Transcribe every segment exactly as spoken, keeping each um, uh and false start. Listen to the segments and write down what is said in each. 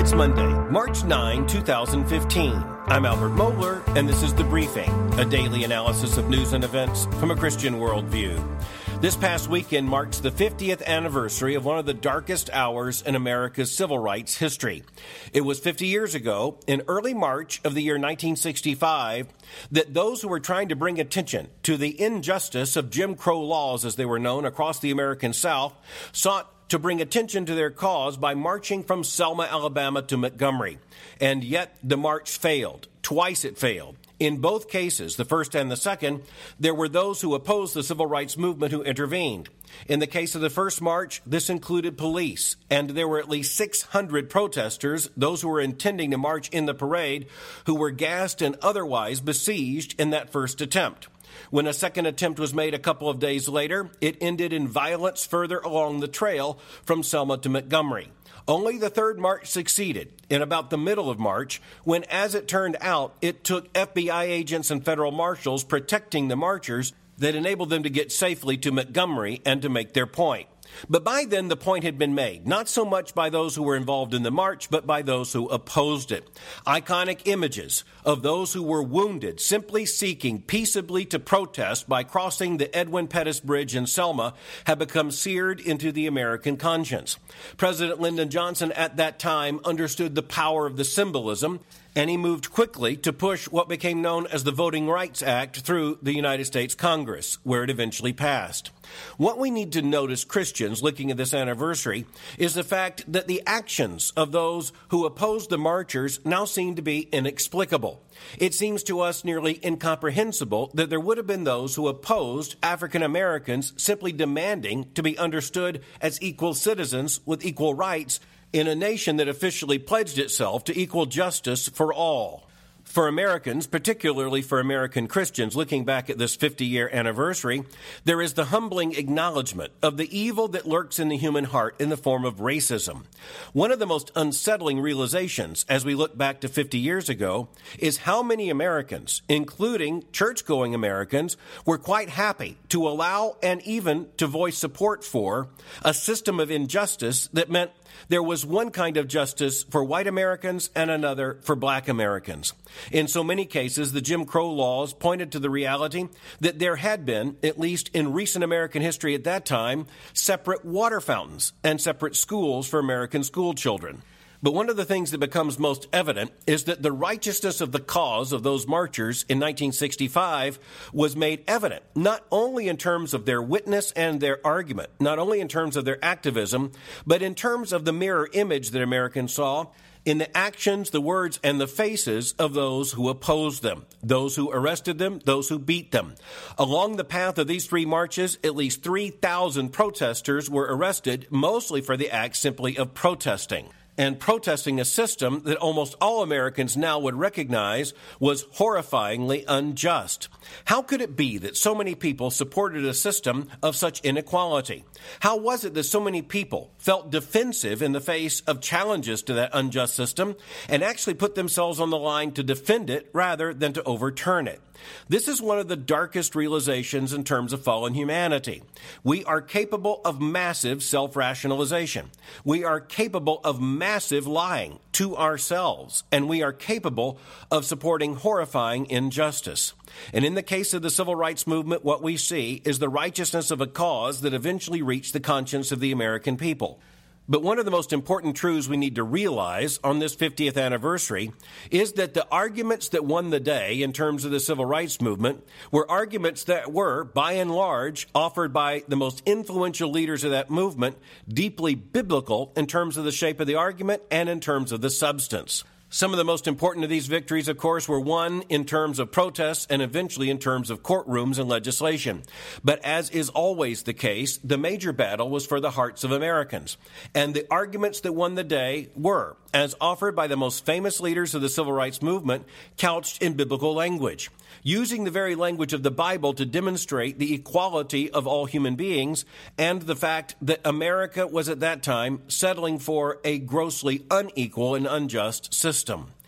It's Monday, March ninth, twenty fifteen. I'm Albert Mohler, and this is The Briefing, a daily analysis of news and events from a Christian worldview. This past weekend marks the fiftieth anniversary of one of the darkest hours in America's civil rights history. It was fifty years ago, in early March of the year nineteen sixty-five, that those who were trying to bring attention to the injustice of Jim Crow laws, as they were known across the American South, sought to bring attention to their cause by marching from Selma, Alabama to Montgomery. And yet the march failed. Twice it failed. In both cases, the first and the second, there were those who opposed the civil rights movement who intervened. In the case of the first march, this included police, and there were at least six hundred protesters, those who were intending to march in the parade, who were gassed and otherwise besieged in that first attempt. When a second attempt was made a couple of days later, it ended in violence further along the trail from Selma to Montgomery. Only the third march succeeded in about the middle of March, when, as it turned out, it took F B I agents and federal marshals protecting the marchers that enabled them to get safely to Montgomery and to make their point. But by then, the point had been made, not so much by those who were involved in the march, but by those who opposed it. Iconic images of those who were wounded simply seeking peaceably to protest by crossing the Edwin Pettus Bridge in Selma have become seared into the American conscience. President Lyndon Johnson at that time understood the power of the symbolism, and he moved quickly to push what became known as the Voting Rights Act through the United States Congress, where it eventually passed. What we need to note as Christians looking at this anniversary is the fact that the actions of those who opposed the marchers now seem to be inexplicable. It seems to us nearly incomprehensible that there would have been those who opposed African Americans simply demanding to be understood as equal citizens with equal rights in a nation that officially pledged itself to equal justice for all. For Americans, particularly for American Christians, looking back at this fifty-year anniversary, there is the humbling acknowledgement of the evil that lurks in the human heart in the form of racism. One of the most unsettling realizations as we look back to fifty years ago is how many Americans, including church-going Americans, were quite happy to allow and even to voice support for a system of injustice that meant there was one kind of justice for white Americans and another for black Americans. In so many cases, the Jim Crow laws pointed to the reality that there had been, at least in recent American history at that time, separate water fountains and separate schools for American school children. But one of the things that becomes most evident is that the righteousness of the cause of those marchers in nineteen sixty-five was made evident, not only in terms of their witness and their argument, not only in terms of their activism, but in terms of the mirror image that Americans saw in the actions, the words, and the faces of those who opposed them, those who arrested them, those who beat them. Along the path of these three marches, at least three thousand protesters were arrested, mostly for the act simply of protesting. And protesting a system that almost all Americans now would recognize was horrifyingly unjust. How could it be that so many people supported a system of such inequality? How was it that so many people felt defensive in the face of challenges to that unjust system and actually put themselves on the line to defend it rather than to overturn it? This is one of the darkest realizations in terms of fallen humanity. We are capable of massive self-rationalization. We are capable of massive lying to ourselves, and we are capable of supporting horrifying injustice. And in the case of the civil rights movement, what we see is the righteousness of a cause that eventually reached the conscience of the American people. But one of the most important truths we need to realize on this fiftieth anniversary is that the arguments that won the day in terms of the civil rights movement were arguments that were, by and large, offered by the most influential leaders of that movement, deeply biblical in terms of the shape of the argument and in terms of the substance. Some of the most important of these victories, of course, were won in terms of protests and eventually in terms of courtrooms and legislation. But as is always the case, the major battle was for the hearts of Americans. And the arguments that won the day were, as offered by the most famous leaders of the civil rights movement, couched in biblical language, using the very language of the Bible to demonstrate the equality of all human beings and the fact that America was at that time settling for a grossly unequal and unjust system.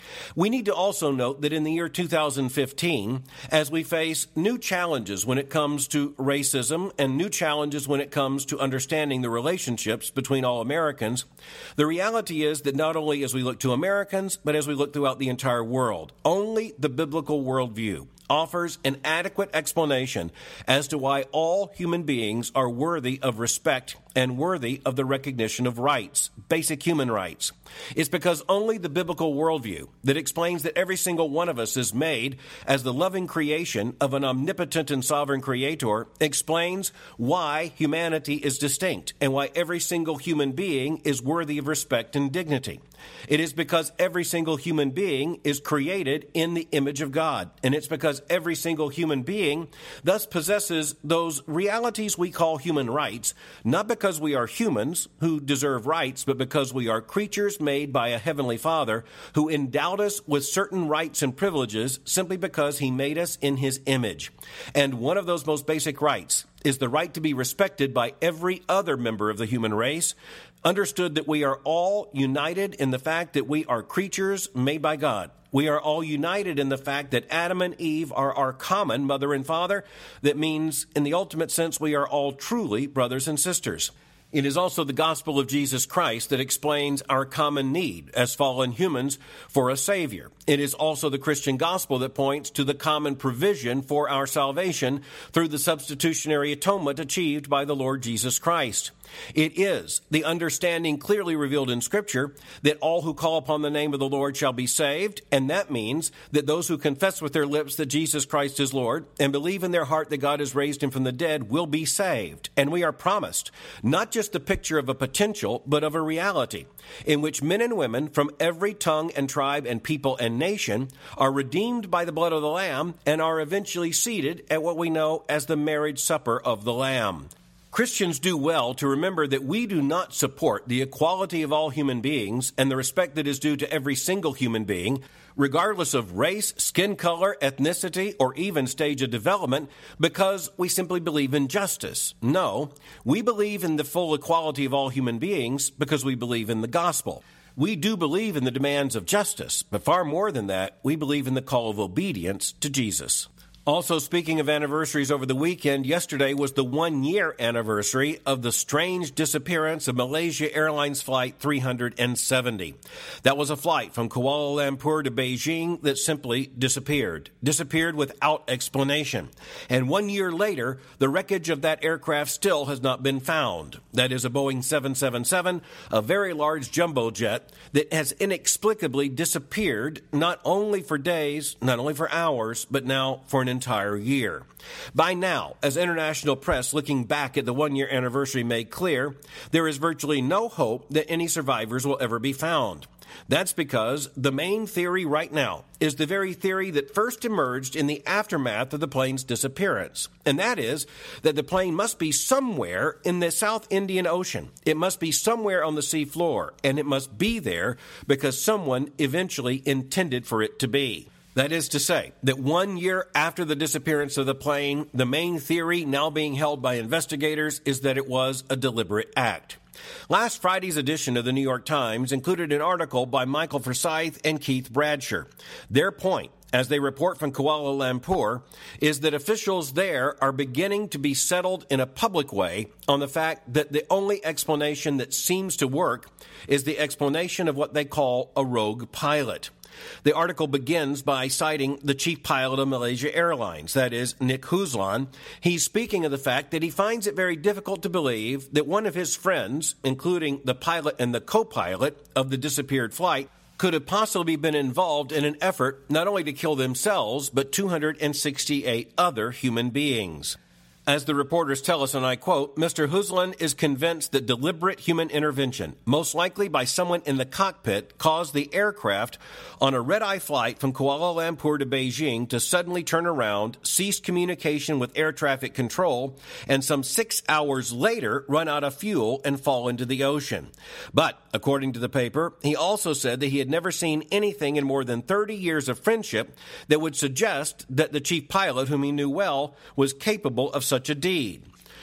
We need to also note that in the year two thousand fifteen, as we face new challenges when it comes to racism and new challenges when it comes to understanding the relationships between all Americans, the reality is that not only as we look to Americans, but as we look throughout the entire world, only the biblical worldview offers an adequate explanation as to why all human beings are worthy of respect and worthy of the recognition of rights, basic human rights. It's because only the biblical worldview that explains that every single one of us is made as the loving creation of an omnipotent and sovereign creator explains why humanity is distinct and why every single human being is worthy of respect and dignity. It is because every single human being is created in the image of God, and it's because every single human being thus possesses those realities we call human rights, not because we are humans who deserve rights, but because we are creatures made by a heavenly Father who endowed us with certain rights and privileges simply because he made us in his image. And one of those most basic rights is the right to be respected by every other member of the human race, understood that we are all united in the fact that we are creatures made by God. We are all united in the fact that Adam and Eve are our common mother and father. That means, in the ultimate sense, we are all truly brothers and sisters. It is also the gospel of Jesus Christ that explains our common need as fallen humans for a Savior. It is also the Christian gospel that points to the common provision for our salvation through the substitutionary atonement achieved by the Lord Jesus Christ. It is the understanding clearly revealed in Scripture that all who call upon the name of the Lord shall be saved, and that means that those who confess with their lips that Jesus Christ is Lord and believe in their heart that God has raised him from the dead will be saved. And we are promised not just the picture of a potential, but of a reality in which men and women from every tongue and tribe and people and nation are redeemed by the blood of the Lamb and are eventually seated at what we know as the marriage supper of the Lamb. Christians do well to remember that we do not support the equality of all human beings and the respect that is due to every single human being, regardless of race, skin color, ethnicity, or even stage of development, because we simply believe in justice. No, we believe in the full equality of all human beings because we believe in the gospel. We do believe in the demands of justice, but far more than that, we believe in the call of obedience to Jesus. Also, speaking of anniversaries over the weekend, yesterday was the one-year anniversary of the strange disappearance of Malaysia Airlines Flight three hundred seventy. That was a flight from Kuala Lumpur to Beijing that simply disappeared, disappeared without explanation. And one year later, the wreckage of that aircraft still has not been found. That is a Boeing seven seventy-seven, a very large jumbo jet that has inexplicably disappeared not only for days, not only for hours, but now for an entire year. By now, as international press looking back at the one-year anniversary made clear, there is virtually no hope that any survivors will ever be found. That's because the main theory right now is the very theory that first emerged in the aftermath of the plane's disappearance. And that is that the plane must be somewhere in the South Indian Ocean. It must be somewhere on the seafloor, and it must be there because someone eventually intended for it to be. That is to say, that one year after the disappearance of the plane, the main theory now being held by investigators is that it was a deliberate act. Last Friday's edition of the New York Times included an article by Michael Forsyth and Keith Bradsher. Their point, as they report from Kuala Lumpur, is that officials there are beginning to be settled in a public way on the fact that the only explanation that seems to work is the explanation of what they call a rogue pilot. The article begins by citing the chief pilot of Malaysia Airlines, that is, Nick Huzlan. He's speaking of the fact that he finds it very difficult to believe that one of his friends, including the pilot and the co-pilot of the disappeared flight, could have possibly been involved in an effort not only to kill themselves, but two hundred sixty-eight other human beings. As the reporters tell us, and I quote, Mister Huzlan is convinced that deliberate human intervention, most likely by someone in the cockpit, caused the aircraft on a red-eye flight from Kuala Lumpur to Beijing to suddenly turn around, cease communication with air traffic control, and some six hours later run out of fuel and fall into the ocean. But, according to the paper, he also said that he had never seen anything in more than thirty years of friendship that would suggest that the chief pilot, whom he knew well, was capable of such a deed.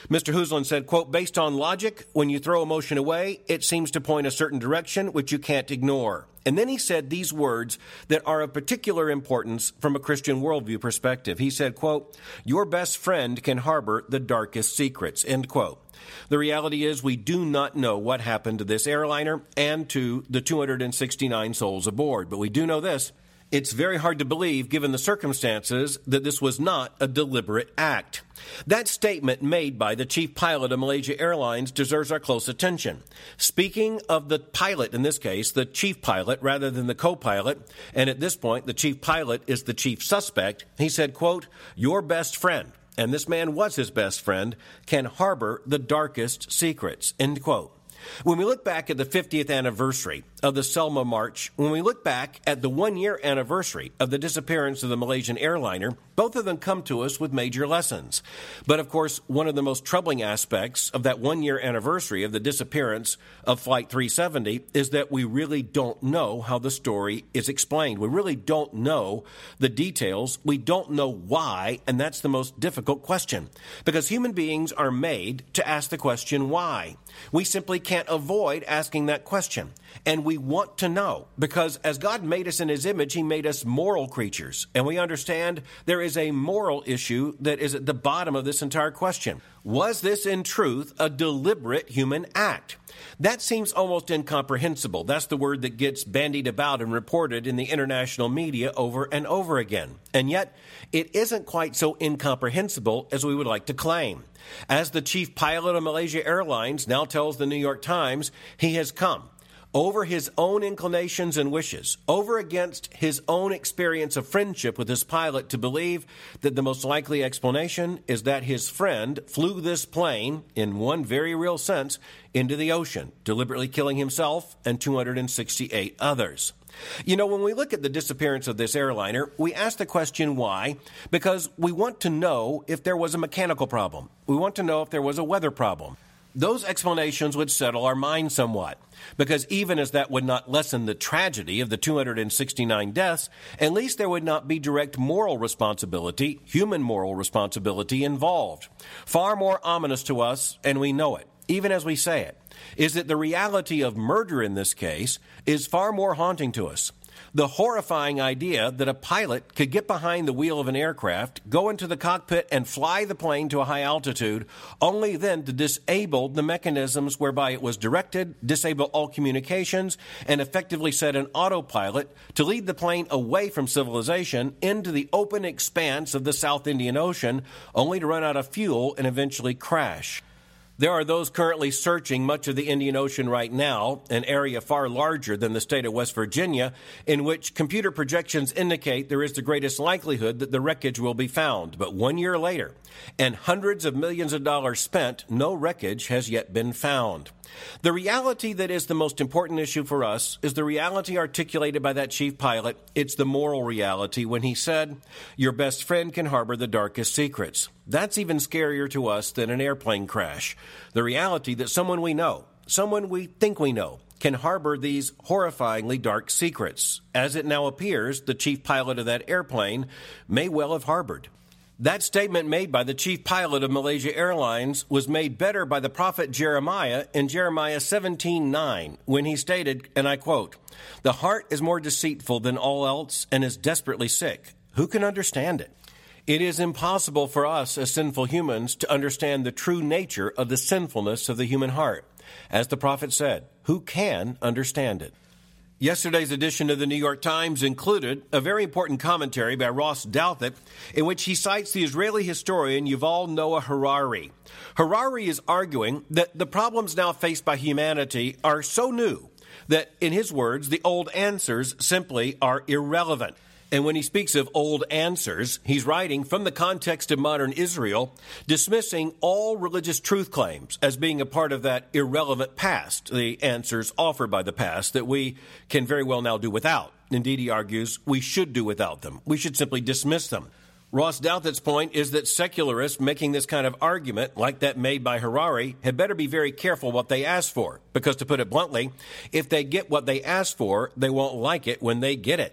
Mister Huslin said, quote, based on logic, when you throw emotion away, it seems to point a certain direction which you can't ignore. And then he said these words that are of particular importance from a Christian worldview perspective. He said, quote, your best friend can harbor the darkest secrets, end quote. The reality is we do not know what happened to this airliner and to the two hundred sixty-nine souls aboard. But we do know this. It's very hard to believe, given the circumstances, that this was not a deliberate act. That statement made by the chief pilot of Malaysia Airlines deserves our close attention. Speaking of the pilot, in this case, the chief pilot rather than the co-pilot, and at this point the chief pilot is the chief suspect, he said, quote, your best friend, and this man was his best friend, can harbor the darkest secrets, end quote. When we look back at the fiftieth anniversary of the Selma March, when we look back at the one-year anniversary of the disappearance of the Malaysian airliner, both of them come to us with major lessons. But, of course, one of the most troubling aspects of that one-year anniversary of the disappearance of Flight three seventy is that we really don't know how the story is explained. We really don't know the details. We don't know why, and that's the most difficult question. Because human beings are made to ask the question why. We simply can't avoid asking that question. And we want to know, because as God made us in His image, He made us moral creatures. And we understand there is a moral issue that is at the bottom of this entire question. Was this in truth a deliberate human act? That seems almost incomprehensible. That's the word that gets bandied about and reported in the international media over and over again. And yet, it isn't quite so incomprehensible as we would like to claim. As the chief pilot of Malaysia Airlines now tells the New York Times, he has come over his own inclinations and wishes, over against his own experience of friendship with his pilot, to believe that the most likely explanation is that his friend flew this plane, in one very real sense, into the ocean, deliberately killing himself and two hundred sixty-eight others. You know, when we look at the disappearance of this airliner, we ask the question why, because we want to know if there was a mechanical problem. We want to know if there was a weather problem. Those explanations would settle our minds somewhat, because even as that would not lessen the tragedy of the two hundred sixty-nine deaths, at least there would not be direct moral responsibility, human moral responsibility involved. Far more ominous to us, and we know it, even as we say it, is that the reality of murder in this case is far more haunting to us. The horrifying idea that a pilot could get behind the wheel of an aircraft, go into the cockpit, and fly the plane to a high altitude, only then to disable the mechanisms whereby it was directed, disable all communications, and effectively set an autopilot to lead the plane away from civilization into the open expanse of the South Indian Ocean, only to run out of fuel and eventually crash. There are those currently searching much of the Indian Ocean right now, an area far larger than the state of West Virginia, in which computer projections indicate there is the greatest likelihood that the wreckage will be found. But one year later, and hundreds of millions of dollars spent, no wreckage has yet been found. The reality that is the most important issue for us is the reality articulated by that chief pilot. It's the moral reality when he said, your best friend can harbor the darkest secrets. That's even scarier to us than an airplane crash. The reality that someone we know, someone we think we know, can harbor these horrifyingly dark secrets. As it now appears, the chief pilot of that airplane may well have harbored. That statement made by the chief pilot of Malaysia Airlines was made better by the prophet Jeremiah in Jeremiah seventeen nine, when he stated, and I quote, the heart is more deceitful than all else and is desperately sick. Who can understand it? It is impossible for us as sinful humans to understand the true nature of the sinfulness of the human heart. As the prophet said, who can understand it? Yesterday's edition of the New York Times included a very important commentary by Ross Douthat in which he cites the Israeli historian Yuval Noah Harari. Harari is arguing that the problems now faced by humanity are so new that, in his words, the old answers simply are irrelevant. And when he speaks of old answers, he's writing from the context of modern Israel, dismissing all religious truth claims as being a part of that irrelevant past, the answers offered by the past that we can very well now do without. Indeed, he argues, we should do without them. We should simply dismiss them. Ross Douthat's point is that secularists making this kind of argument, like that made by Harari, had better be very careful what they ask for. Because, to put it bluntly, if they get what they ask for, they won't like it when they get it.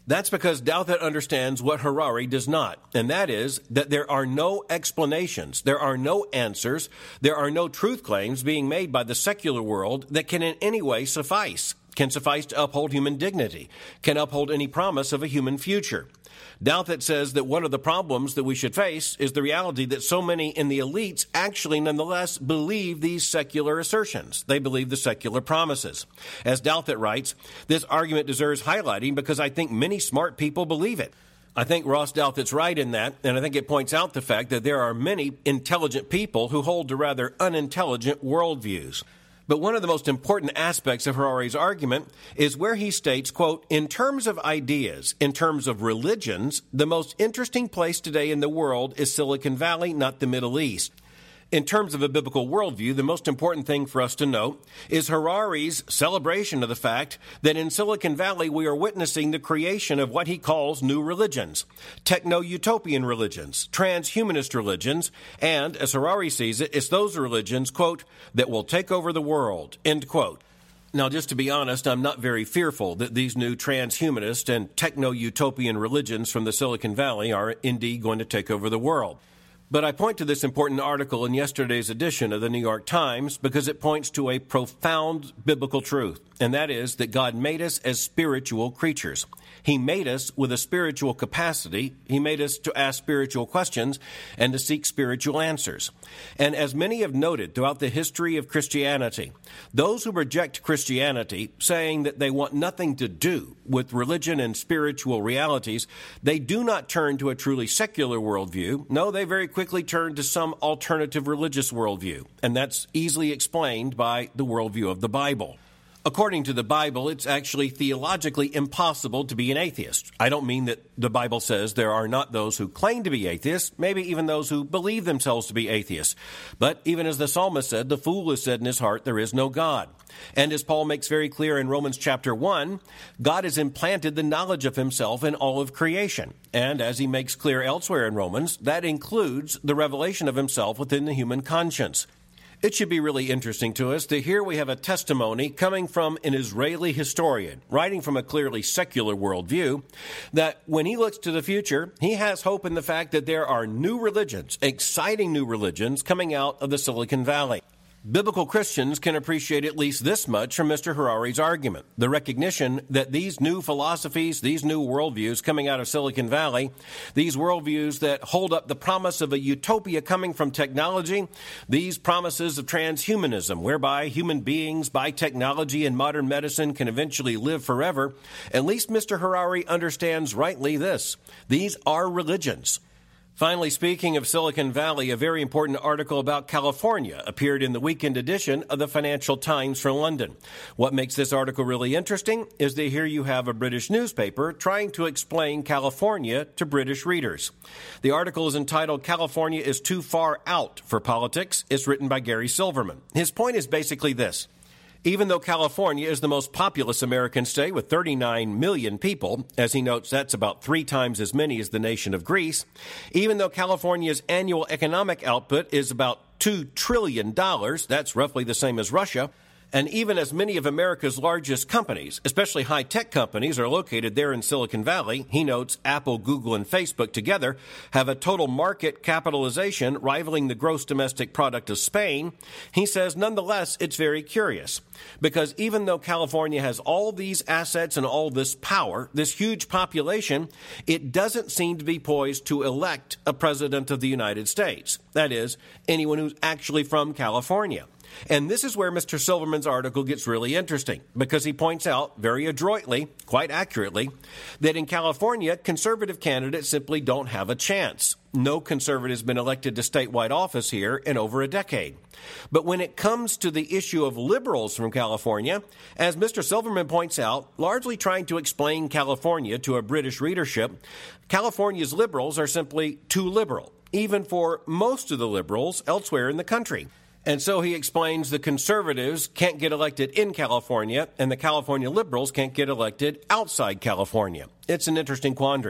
That's because Douthat understands what Harari does not, and that is that there are no explanations, there are no answers, there are no truth claims being made by the secular world that can in any way suffice, can suffice to uphold human dignity, can uphold any promise of a human future. Douthat says that one of the problems that we should face is the reality that so many in the elites actually nonetheless believe these secular assertions. They believe the secular promises. As Douthat writes, this argument deserves highlighting because I think many smart people believe it. I think Ross Douthat's right in that, and I think it points out the fact that there are many intelligent people who hold to rather unintelligent worldviews. But one of the most important aspects of Harari's argument is where he states, quote, in terms of ideas, in terms of religions, the most interesting place today in the world is Silicon Valley, not the Middle East. In terms of a biblical worldview, the most important thing for us to note is Harari's celebration of the fact that in Silicon Valley we are witnessing the creation of what he calls new religions, techno-utopian religions, transhumanist religions, and, as Harari sees it, it's those religions, quote, that will take over the world, end quote. Now, just to be honest, I'm not very fearful that these new transhumanist and techno-utopian religions from the Silicon Valley are indeed going to take over the world. But I point to this important article in yesterday's edition of the New York Times because it points to a profound biblical truth, and that is that God made us as spiritual creatures. He made us with a spiritual capacity. He made us to ask spiritual questions and to seek spiritual answers. And as many have noted throughout the history of Christianity, those who reject Christianity, saying that they want nothing to do with religion and spiritual realities, they do not turn to a truly secular worldview. No, they very quickly turn to some alternative religious worldview, and that's easily explained by the worldview of the Bible. According to the Bible, it's actually theologically impossible to be an atheist. I don't mean that the Bible says there are not those who claim to be atheists, maybe even those who believe themselves to be atheists. But even as the psalmist said, the fool has said in his heart, there is no God. And as Paul makes very clear in Romans chapter one, God has implanted the knowledge of himself in all of creation. And as he makes clear elsewhere in Romans, that includes the revelation of himself within the human conscience. It should be really interesting to us that here we have a testimony coming from an Israeli historian, writing from a clearly secular worldview, that when he looks to the future, he has hope in the fact that there are new religions, exciting new religions coming out of the Silicon Valley. Biblical Christians can appreciate at least this much from Mister Harari's argument, the recognition that these new philosophies, these new worldviews coming out of Silicon Valley, these worldviews that hold up the promise of a utopia coming from technology, these promises of transhumanism, whereby human beings, by technology and modern medicine, can eventually live forever, at least Mister Harari understands rightly this. These are religions. Finally, speaking of Silicon Valley, a very important article about California appeared in the weekend edition of the Financial Times from London. What makes this article really interesting is that here you have a British newspaper trying to explain California to British readers. The article is entitled, "California is Too Far Out for Politics." It's written by Gary Silverman. His point is basically this. Even though California is the most populous American state with thirty-nine million people, as he notes that's about three times as many as the nation of Greece, even though California's annual economic output is about two trillion dollars, that's roughly the same as Russia, and even as many of America's largest companies, especially high-tech companies, are located there in Silicon Valley, he notes Apple, Google, and Facebook together have a total market capitalization rivaling the gross domestic product of Spain. He says, nonetheless, it's very curious, because even though California has all these assets and all this power, this huge population, it doesn't seem to be poised to elect a president of the United States. That is, anyone who's actually from California. And this is where Mister Silverman's article gets really interesting, because he points out very adroitly, quite accurately, that in California, conservative candidates simply don't have a chance. No conservative has been elected to statewide office here in over a decade. But when it comes to the issue of liberals from California, as Mister Silverman points out, largely trying to explain California to a British readership, California's liberals are simply too liberal, even for most of the liberals elsewhere in the country. And so he explains the conservatives can't get elected in California, and the California liberals can't get elected outside California. It's an interesting quandary.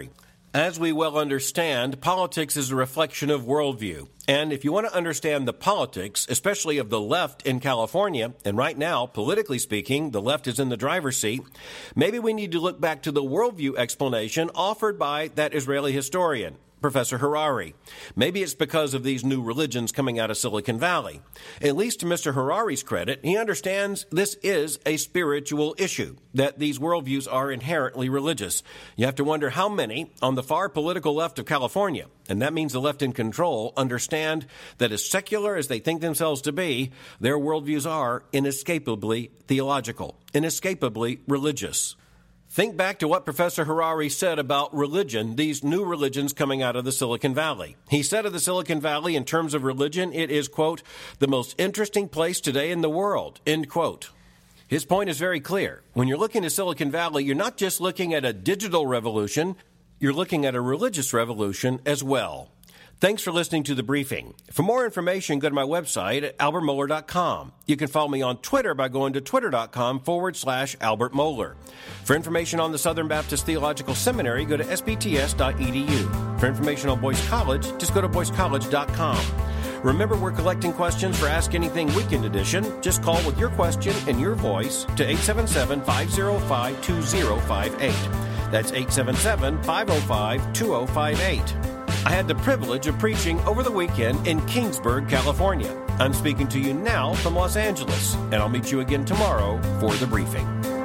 As we well understand, politics is a reflection of worldview. And if you want to understand the politics, especially of the left in California, and right now, politically speaking, the left is in the driver's seat, maybe we need to look back to the worldview explanation offered by that Israeli historian, Professor Harari. Maybe it's because of these new religions coming out of Silicon Valley. At least to Mister Harari's credit, he understands this is a spiritual issue, that these worldviews are inherently religious. You have to wonder how many on the far political left of California, and that means the left in control, understand that as secular as they think themselves to be, their worldviews are inescapably theological, inescapably religious. Think back to what Professor Harari said about religion, these new religions coming out of the Silicon Valley. He said of the Silicon Valley, in terms of religion, it is, quote, the most interesting place today in the world, end quote. His point is very clear. When you're looking at Silicon Valley, you're not just looking at a digital revolution, you're looking at a religious revolution as well. Thanks for listening to The Briefing. For more information, go to my website at albert mohler dot com. You can follow me on Twitter by going to twitter.com forward slash Albert Mohler. For information on the Southern Baptist Theological Seminary, go to s b t s dot e d u. For information on Boyce College, just go to boyce college dot com. Remember, we're collecting questions for Ask Anything Weekend Edition. Just call with your question in your voice to eight seven seven, five oh five, two oh five eight. That's eight seven seven, five oh five, two oh five eight. I had the privilege of preaching over the weekend in Kingsburg, California. I'm speaking to you now from Los Angeles, and I'll meet you again tomorrow for The Briefing.